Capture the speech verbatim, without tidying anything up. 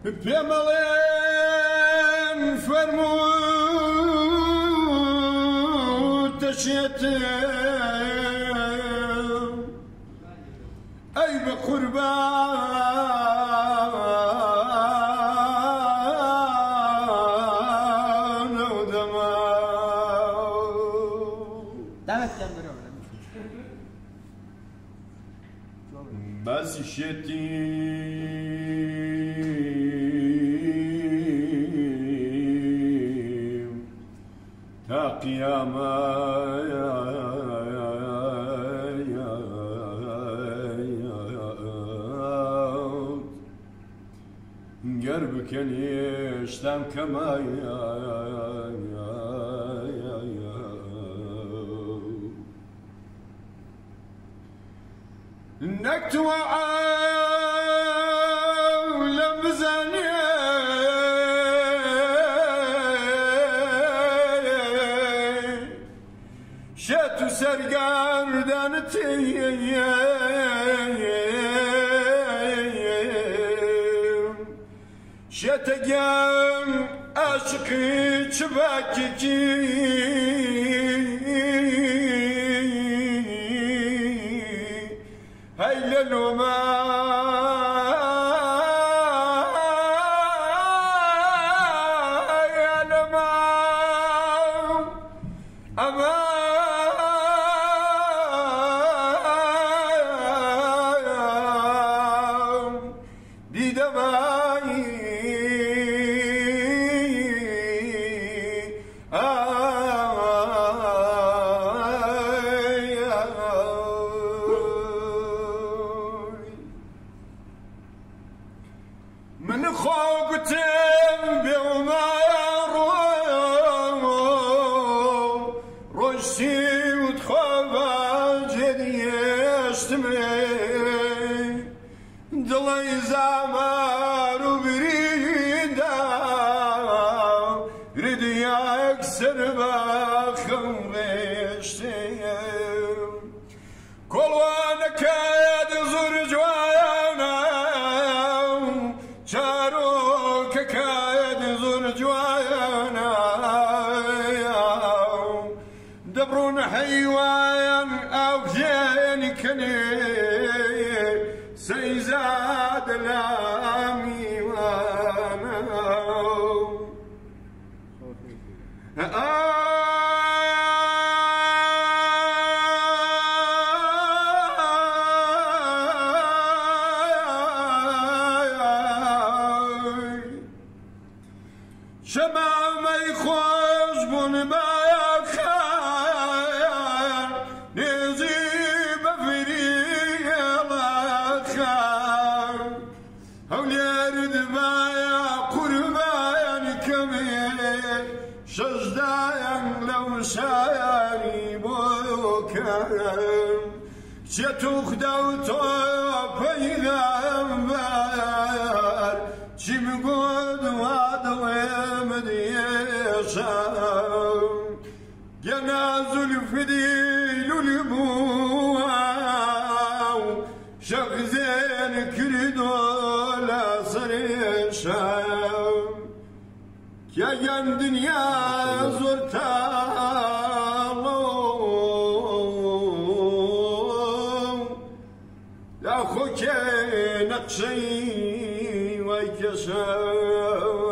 پێمەڵێن فەرموو دەچێتم ئەی بە قوربانە و دەما باسی شێتی تا قیامە گەر بکەنیشتم کەمایە نەکتووە لەم بزانێ شێت و سەرگاردانتی شێتە گیان عاشقی چ باکێکی هەی لە لۆمە من خۆگوتم بێومە ڕۆژی وت خۆ بەجێریێشتمێ دڵی زامار و بریدا ردیەک سەر بە خەم ڕێشتێ کۆڵوانەکەت زۆر جوانە چارۆکەکەت زۆر جوانە دەبڕۆن حەیوان ئاوژێنی کەنێ سەیزاد لە میوانە شەمامەی خۆش بوون باخان نێزی بەفریێڵەخان هەولێرت بایە قوربان کەمێ شەژدایان لەو شایانی بۆکەن چێتوخدا و تۆ پەیغەمبەر چی بگوت وا دڵێم دێشەم گەنا زولفی لولبووە شەخزێن کردۆ لە سەرێشەم کێیان دنیا زۆر تاڵە لا خۆکێ نەقشەی وای کێشەم